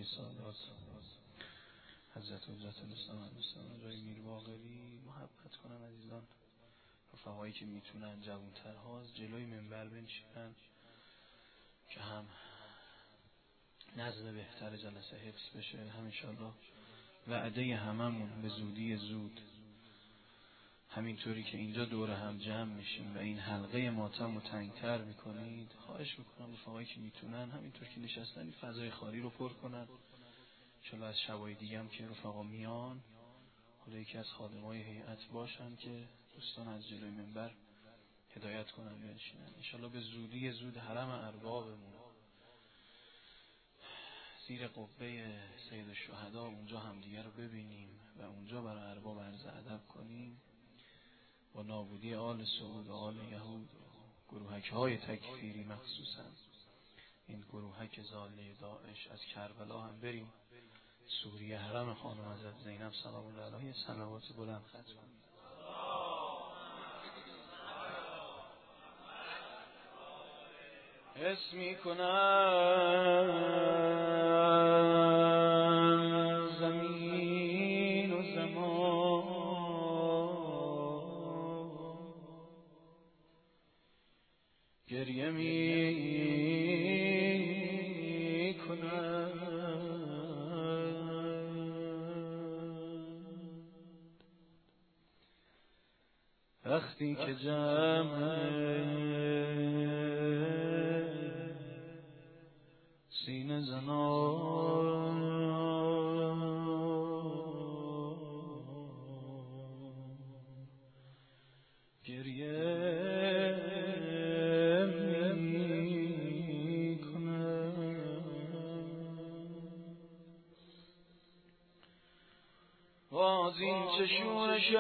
زاده سادات حضرت حجت الاسلام جای میر باقری محبت کنن عزیزان. رفقایی که میتونن جوان‌ترها از جلوی منبر بنشینن که هم نظم بهتر جلسه حفظ بشه. هم انشالله وعده هممون به زودی زود همینطوری که اینجا دور هم جمع میشیم و این حلقه ماتم رو تنگتر میکنید، خواهش میکنم رفقایی که میتونن همینطور که نشستن این فضای خالی رو پر کنن. انشالله از شبای دیگه هم که رفقا میان حالا یکی از خادمای هیئت باشن که دوستان از جلوی منبر هدایت کنن بنشینن. انشالله به زودی زود حرم اربابمون زیر قبه سید الشهدا اونجا هم دیگر رو ببینیم و اونجا برای ارباب عرض ادب کنیم. با نابودی آل سعود و آل یهود و گروهک های تکفیری، مخصوصا این گروهک ضاله داعش از کربلا هم بریم سوریه، حرم خانم حضرت زینب سلام الله علیها صلوات بلند ختم کنیم. حس میکنم زمین و زمان گریه میکنم، وقتی که جمع سینه زنان گریه میکنم، باز این چه شورش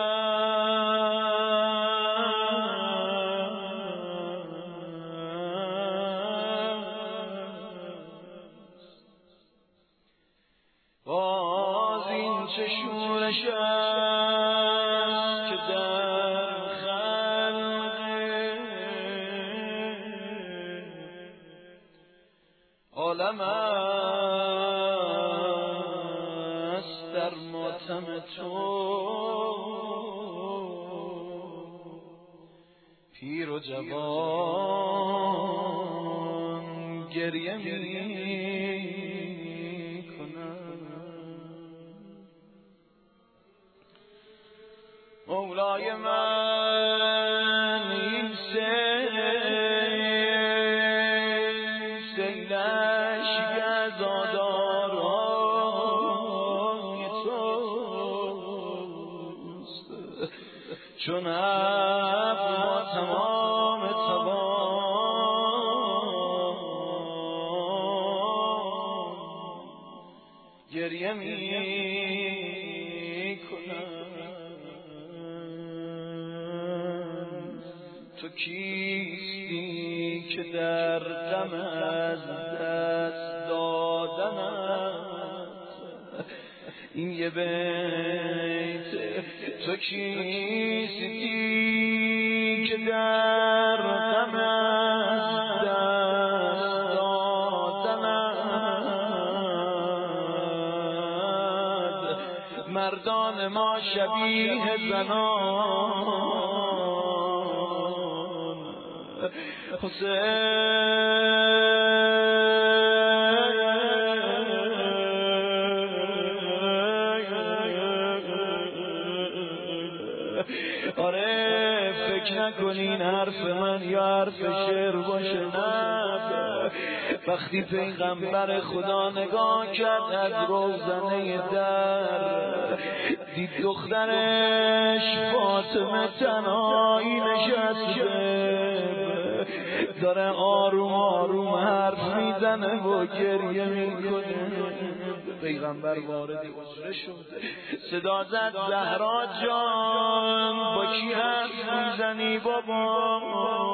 که در خلق عالم است، در ماتم تو پیر و جوان گریه مولای من. این سیلش گزادارای توست، چون ابر با تمام توان گریه میکنم. تو کیستی که در غم از دست دادنت این یه بیت، تو کیستی که در غم از دست دادنت مردان ما شبیه زنان آره فکر نکنین حرف من یا حرف شعر باشه، نه. وقتی پیغمبر خدا نگاه کرد از روزنه در، دید دخترش فاطمه تنهایی نشسته داره آروم آروم حرف میزنه و گریه میکنه. پیغمبر وارد حجره شد، صدا زد زهرا جان با کی حرف میزنی بابا؟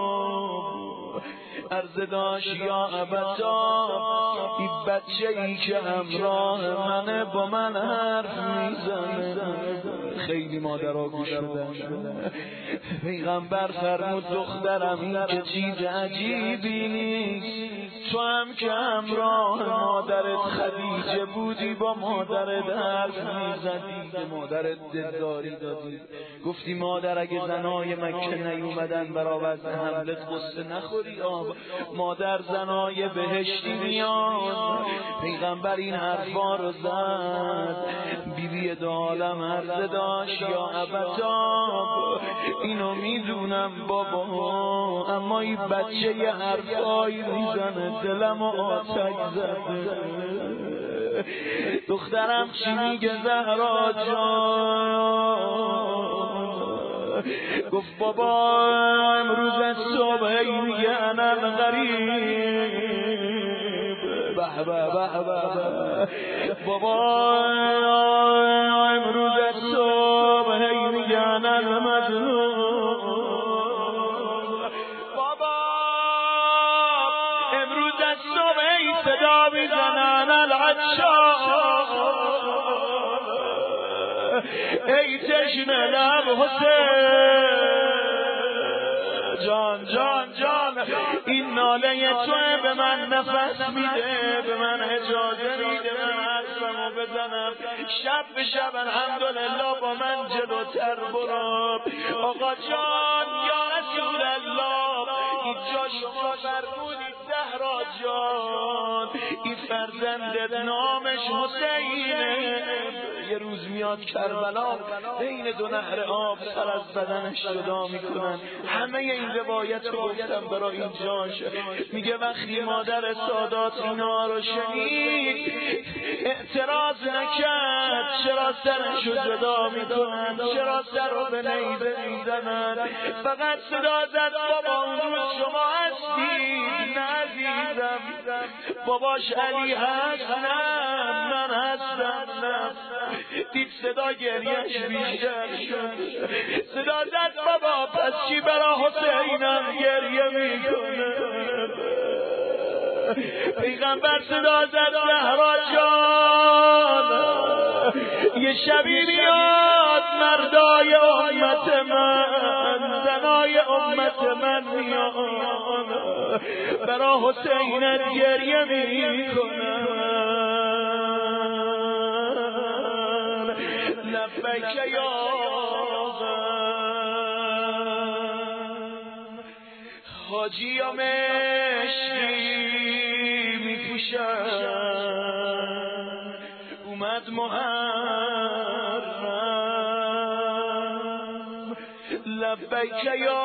عرض داشت یا ابتا این بچه ای که همراه منه با من حرف میزنه. خیلی مادرها گوش بدن. پیغمبر فرمود دخترم این که چیز عجیبی نیست، تو هم که همراه مادرت خدیجه بودی با مادرت حرف میزدی، مادرت دلداری دادی، گفتی مادر اگه زنای مکه نیومدن برا وزن حملت قصه نخوری مادر زنای بهشتی میان. پیغمبر این حرفا رو زد. بیبی دو عالم عرضه داشت یا ابتاب اینو میدونم بابا، اما این بچه یه حرفایی میزنه دلم آتش زده. دخترم چی میگه زهرا جان؟ گفت بابا امروز از صبح میگه انا غریب. به به به به بابا امروز از صبح میگه انا مظلوم. بابا امروز از صبح صدا میزنن العطشان. ای تشنه لب حسین جان جان جان، این ناله توه به من نفس میده، به من اجازه میده من حرفمو بزنم. شب به شب الحمدلله با من جلوتر برو. آقا جان یا رسول الله، اینجا شما فرمودید زهرا جان این فرزندت نامش حسینه، یه روز میاد کربلا بین دو نهر آب سر از بدنش جدا میکنن. همه این روایت رو گفتم برای این جاش. میگه وقتی مادر سادات اینا رو شنید اعتراض نکرد، چرا سرشو جدا میکنن، چرا سر رو به نیزه میزنن، فقط صدا زد بابا اون روز شما هستید. نه عزیزم باباش علی هست، نه من هستم، نه. دید صدا گریش بیشتر شد، صدا زد بابا پس چی برا حسینم گریه میکنه. پیغمبر صدا زد زهرا جان یه شبی میاد مردای امت من، زنای امت من میاد برا حسینت گریه میکنن. لبیک یا حاجی و مشکی میپوشن، اومد محرم. لبیک یا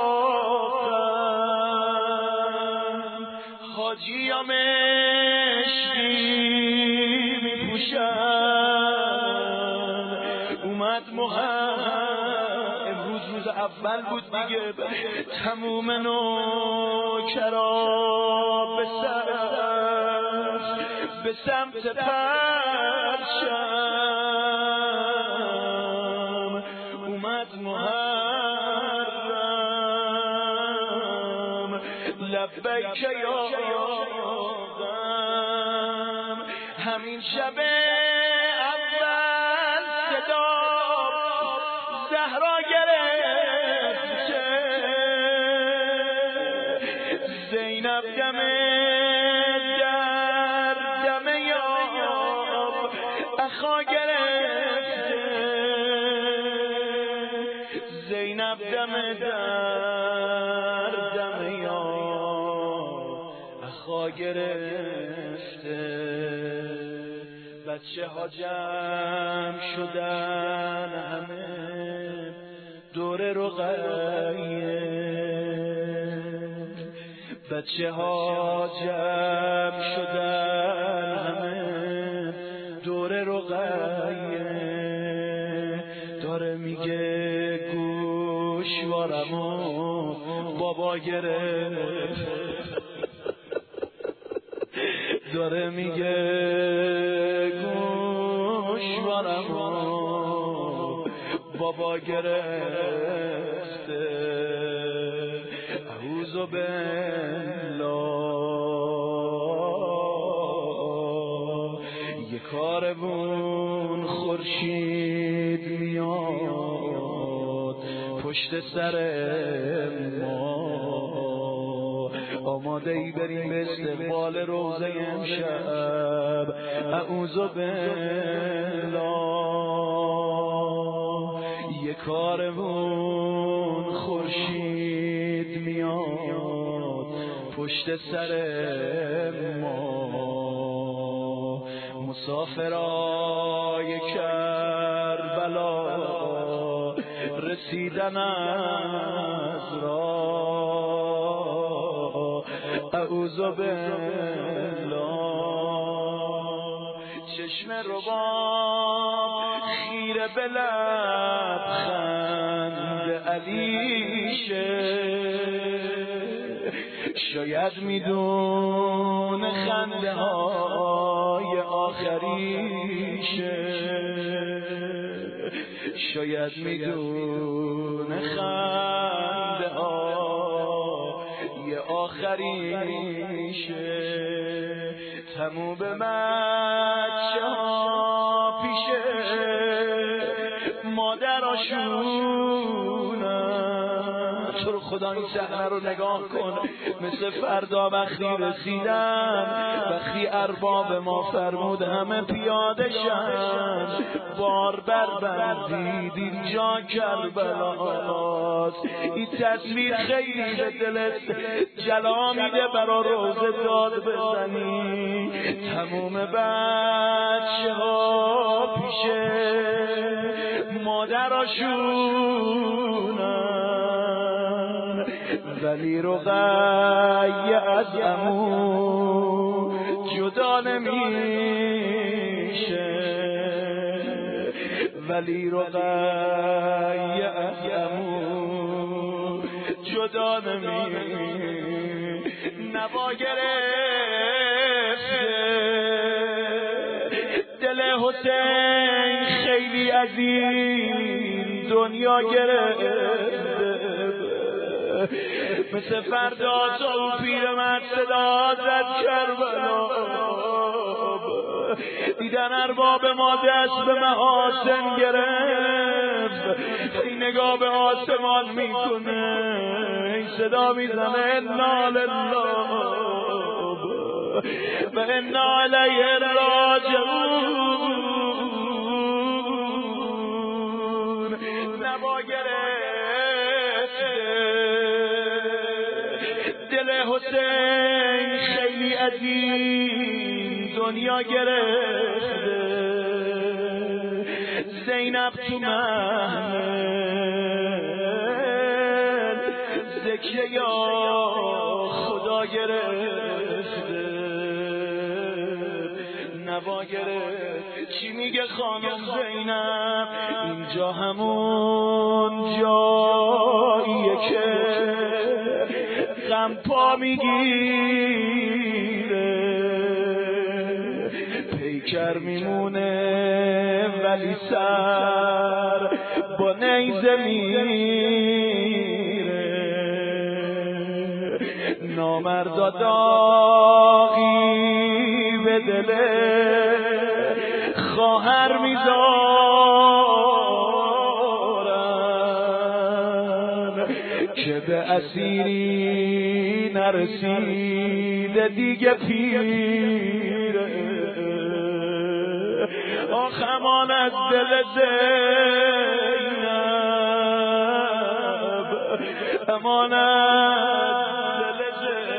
حاجی و مشکی میپوشن، اومد محرم. امروز روز اول بود دیگه، تموم نوکرا به سمت پرچم اومد محرم. لبیک یا آدم. همین شب اول صدا زهرا گرفت، زینب دم در دم یاب اخا گرفت، زینب دم در دم یاب اخا گرفته. بچه ها جمع شدن همه دور رقیه، بچه ها جمع شدن همه دور رقیه. داره میگه گوشوارمو بابا گرفت، داره میگه گوشوارمو بابا گرفته. اعوذ بالله. یه کاروون خورشید میاد پشت سر ما، آماده ای بریم به استقبال روزه امشب. اعوذ بالله. یک کاروان خورشید میاد پشت سر ما، مسافرای کربلا رسیدن از راه. اعوذ بالله. چشم رباب خیره به لبخند علیشه، شاید میدونه خنده های آخریشه، شاید میدونه خنده های آخریشه. تموم بچه ها پیشه مادراشونن. تو رو خدا این صحنه رو نگاه کن، مثل فردا وقتی رسیدن، وقتی ارباب ما فرمود همه پیاده شن. بار بربندید اینجا کربلاست. این تصویر خیلی به دلت جلا میده، برا روزه داد بزنی. تموم بچه ها پیشه مادراشونن، ولی رقیه از عمو جدا نمیشه، ولی رقیه از عمو جدا نمیشه. نوا گرفته دل حسین خیلی از این دنیا گرفته، مثل فردا تو پیرمرد صدا زد کربلا. دیدن ارباب ما دست به محاسن گرفت، این نگاه به آسمان میکنه، این صدا میزنه انا لله و انا الیه راجعون. نوا گرفته دل حسین خیلی از این دنیا گرفته. زینب تو محمل ذکر یا خدا گرفته. نوا گرفت چی میگه خانم زینب؟ اینجا همون جاییه که غم پا میگیره، پیکر میمونه ولی سر با نیزه میره. نامردا داغی به دل خواهر میذارن که به اسیری نرسیده دیگه پیره. آخ امان از دل زینب، امان از دل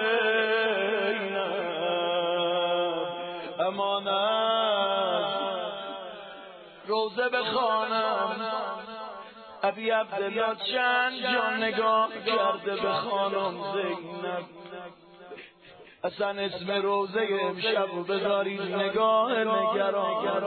زینب، امان از روزه بخوانم. ابی عبدالله چند جا نگاه کرده به خانم زینب. اصلا اسم روزه امشب رو بذارید نگاه نگران.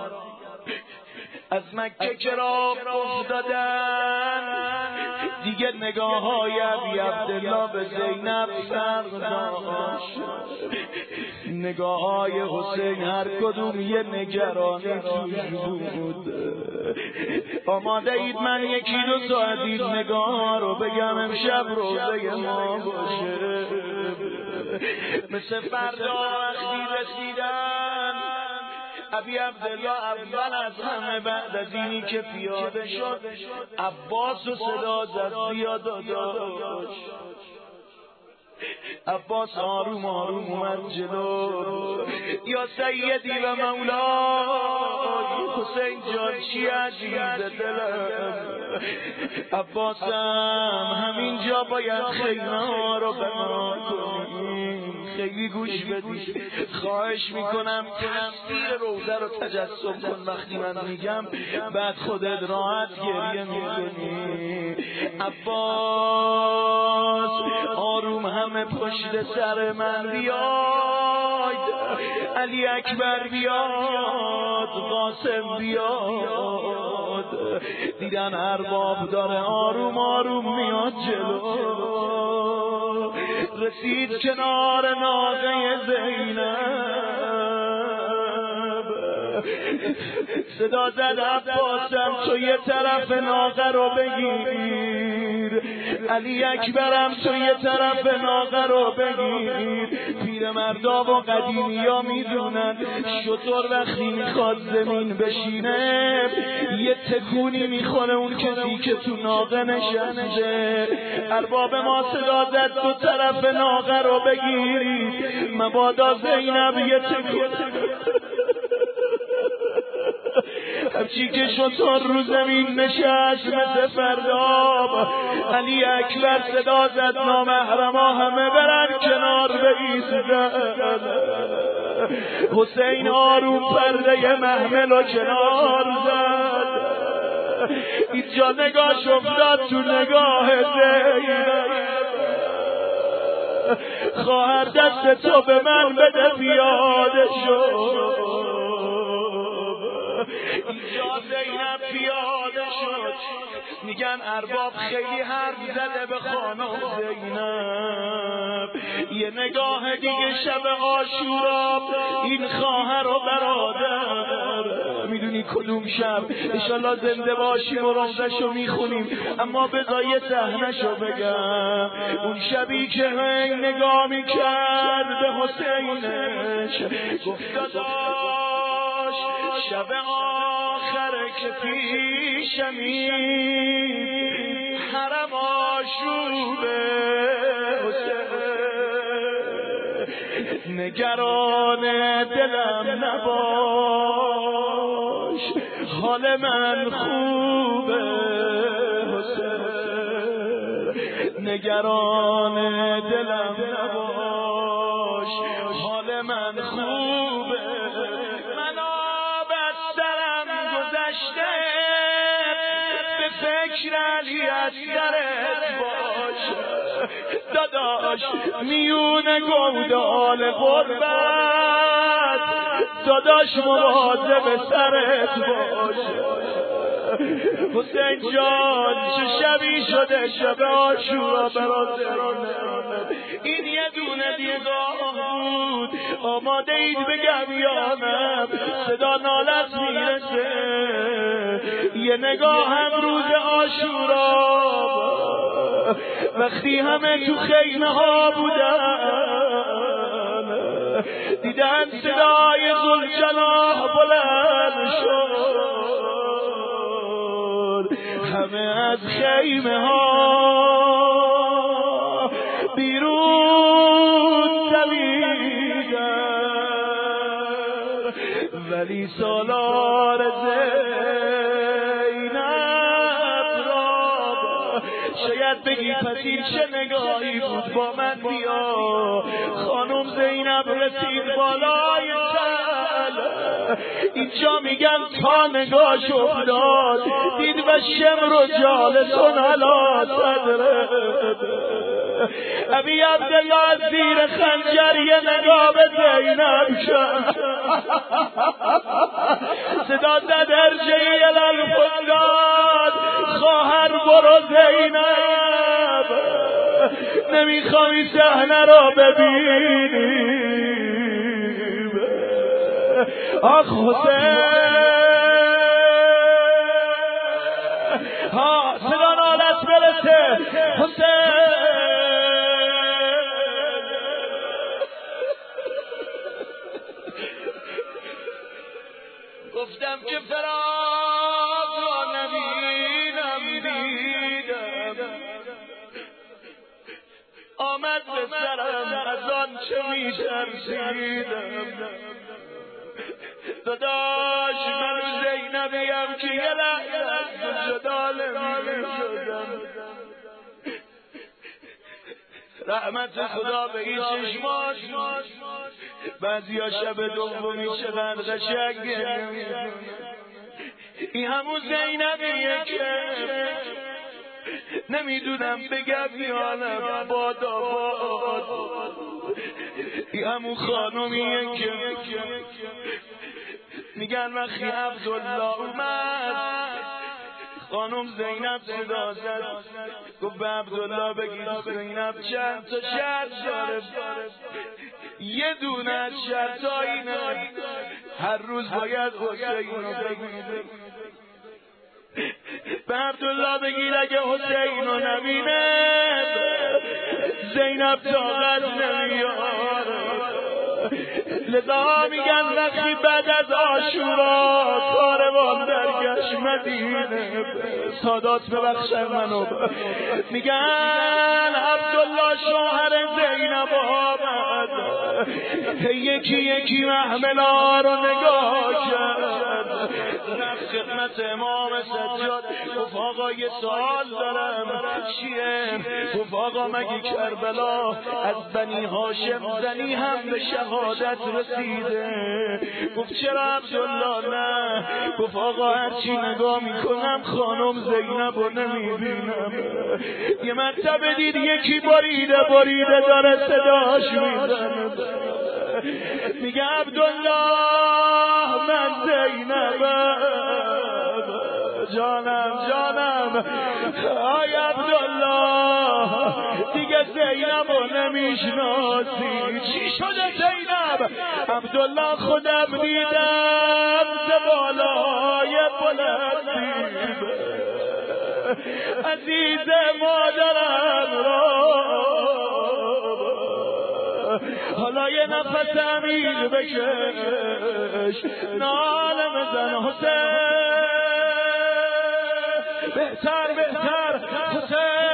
از مکه که راه افتادن دیگه نگاه های ابی عبدالله به زینب فرق داشت. نگاه های حسین هر کدوم یه نگرانی توش بود. آماده اید من یکی دو ساعت این نگاه رو بگم امشب روزه ما باشه. مثل فردا وقتی رسیدن ابی عبدالله اول از همه بعد از اینی که پیاده شد عباس و صدا زد بیا داداش. عباس آروم آروم اومد جلو. یا سیدی و مولای حسین جان چی عزیز دلم. عباسم همینجا باید خیمه رو بنا کنیم. خیلی گوش بدید، خواهش میکنم تصویر روضه رو تجسم کن وقتی من میگم، بعد خودت راحت گریه میکنی. عباس آروم همه پشت سر من بیاید، علی اکبر بیاد، قاسم بیاد. دیدن ارباب داره آروم آروم میاد جلو. رسید کنار ناقه زینب، صدا زد عباسم تو یه طرف ناقه رو بگیر، علی اکبرم تو یه طرف ناقه رو بگیر. پیرمردا و قدیمیا میدونن شطور وقتی میخواد زمین بشینه یه تکونی میخوره اون کسی که تو ناقه نشسته. ارباب ما صدا زد دو طرف ناقه رو بگیرید، مبادا زینب یه تکون. همچی که شطور رو زمین نشست مثل فرداب، علی اکبر صدا زد نامحرما همه برن کنار بایستن. حسین آروم پرده محمل و کنار زد. اینجا نگاهش افتاد تو نگاه زینب. خواهر دست تو به من بده پیاده شد. اینجا زینب پیاده شد. میگن ارباب خیلی حرف زده به خانم زینب. یه نگاه دیگه شب عاشورا این خواهر و برادر. میدونی کدوم شب؟ انشالله زنده باشیم و روزشو میخونیم، اما بذار یه صحنه‌شو بگم. اون شبی که هی نگاه میکرد به حسینش، گفت داداش شب آخره که پیشمی، حرم آشوبه حسین، نگران دلم نباش، حال من خوبه حسین، نگران دلم نباش، حال من خوبه. به فکر علی اصغرت باش داداش، میونه گودال غربت داداش مواظب سرت باش. حسین جان چه شبی شده شب عاشورا برات، این یه دونه نگاه بود. آماده اید بگم یا نه؟ صدا نالت میرسه. یه نگاه هم روز عاشورا وقتی همه تو خیمه ها بودن، دیدن صدای ذوالجلال بلند شد، همه از خیمه ها بیرون دویدن، ولی سالار زینب را شاید بگی پس این چه نگاهی بود؟ با من بیا. خانم زینب رسید بالای سل، اینجا میگن تا نگاهش افتاد دید و شمر و جالسون علا صدره. ابی عبدالله از زیر خنجر یه نگاه به زینب کرد، صدا زد ارجعی الالفداد، خواهر برو زینب، نمیخوام این صحنه را ببینیم. آخ حسین، ها صدا نالت برسه حسین. گفتم که فراق را نبینم دیدم، آمد به سرم از آن چه می‌ترسیدم. داداش من زینبیم که یه لحظه از جدا نمی‌شدم. رحمت خدا به این چشماش بعضیا شب دومی چقدر قشنگه. این همون زینبیه که نمیدونم بگم یا نه بادا باد. این همون خانومیه که میگن وقتی عبدالله اومد خانم زینب صدا زد گفت به عبدالله بگید زینب چند تا شرط داره. یه دونه از شرطا اینه هر روز باید حسین رو بگید. به عبدالله بگید اگه حسین رو نبینه زینب طاقت نمیاره. لذا میگن وقتی بعد از عاشورا کاروان برگشت مدینه سادات ببخشن منو میگن عبدالله شوهر زینب آمد یکی یکی محملا رو نگاه کرد رفت خدمت امام سجاد گفت آقا یه سوال دارم. چیه؟ گفت آقا مگه کربلا از بنی هاشم زنی هم به شهادت رسیده؟ گفت چرا عبدالله نه؟ گفت آقا هرچی نگاه میکنم خانم زینب رو نمیبینم. یه مرتبه دید یکی بریده داره صداش میزنه میگه عبدالله من زینبم جانم آی عبدالله دیگه زینب رو نمیشناسی. چی شده زینب؟ عبدالله خودم دیدم زبالای بلندی عزیز مادرم را حالا یه نفس عمیق بکش ناله بزن حسین بهتر حسین